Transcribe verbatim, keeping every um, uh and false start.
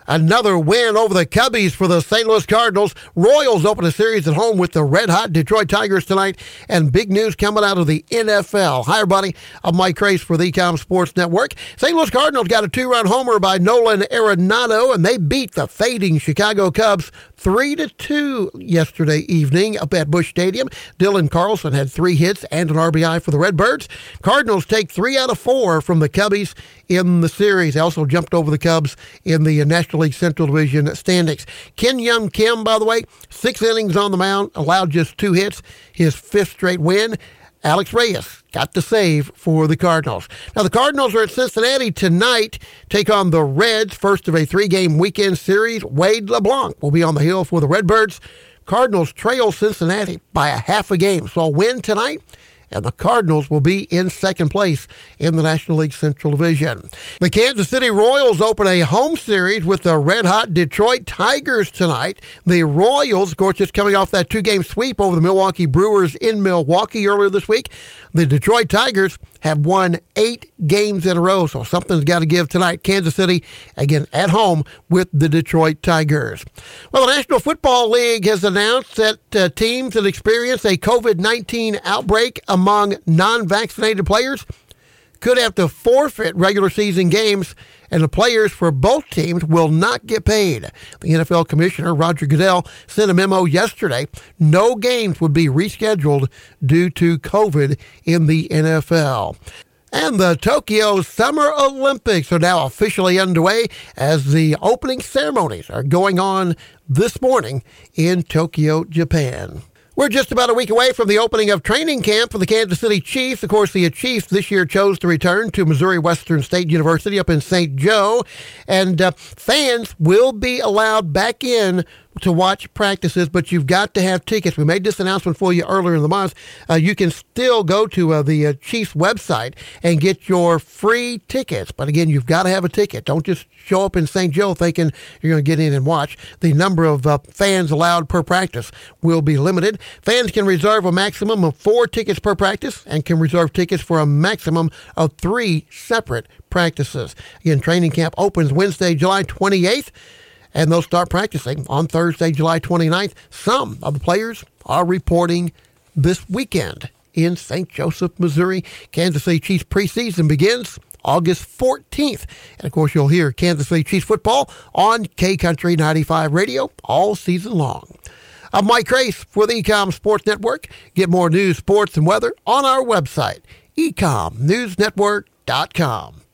Another win over the Cubbies for the Saint Louis Cardinals. Royals open a series at home with the red-hot Detroit Tigers tonight. And big news coming out of the N F L. Hi, everybody. I'm Mike Race for the Ecom Sports Network. Saint Louis Cardinals got a two-run homer by Nolan Arenado, and they beat the fading Chicago Cubs three to two yesterday evening up at Busch Stadium. Dylan Carlson had three hits and an R B I for the Redbirds. Cardinals take three out of four from the Cubbies in the series. They also jumped over the Cubs in the National League Central Division standings. Ken Young Kim, by the way, six innings on the mound, allowed just two hits, his fifth straight win. Alex Reyes got the save for the Cardinals. Now, the Cardinals are at Cincinnati tonight, take on the Reds, first of a three-game weekend series. Wade LeBlanc will be on the hill for the Redbirds. Cardinals trail Cincinnati by a half a game, so a win tonight, and the Cardinals will be in second place in the National League Central Division. The Kansas City Royals open a home series with the red-hot Detroit Tigers tonight. The Royals, of course, just coming off that two-game sweep over the Milwaukee Brewers in Milwaukee earlier this week. The Detroit Tigers have won eight games in a row, so something's got to give tonight. Kansas City, again, at home with the Detroit Tigers. Well, the National Football League has announced that uh, teams that experience a covid nineteen outbreak among non-vaccinated players could have to forfeit regular season games, and the players for both teams will not get paid. The N F L Commissioner, Roger Goodell, sent a memo yesterday. No games would be rescheduled due to COVID in the N F L. And the Tokyo Summer Olympics are now officially underway as the opening ceremonies are going on this morning in Tokyo, Japan. We're just about a week away from the opening of training camp for the Kansas City Chiefs. Of course, the Chiefs this year chose to return to Missouri Western State University up in Saint Joe, and uh, fans will be allowed back in to watch practices, but you've got to have tickets. We made this announcement for you earlier in the month. Uh, you can still go to uh, the uh, Chiefs website and get your free tickets. But again, you've got to have a ticket. Don't just show up in Saint Joe thinking you're going to get in and watch. The number of uh, fans allowed per practice will be limited. Fans can reserve a maximum of four tickets per practice and can reserve tickets for a maximum of three separate practices. Again, training camp opens Wednesday, July twenty-eighth. And they'll start practicing on Thursday, July twenty-ninth. Some of the players are reporting this weekend in Saint Joseph, Missouri. Kansas City Chiefs preseason begins August fourteenth. And, of course, you'll hear Kansas City Chiefs football on K-Country ninety-five Radio all season long. I'm Mike Race for the Ecom Sports Network. Get more news, sports, and weather on our website, ecom news network dot com.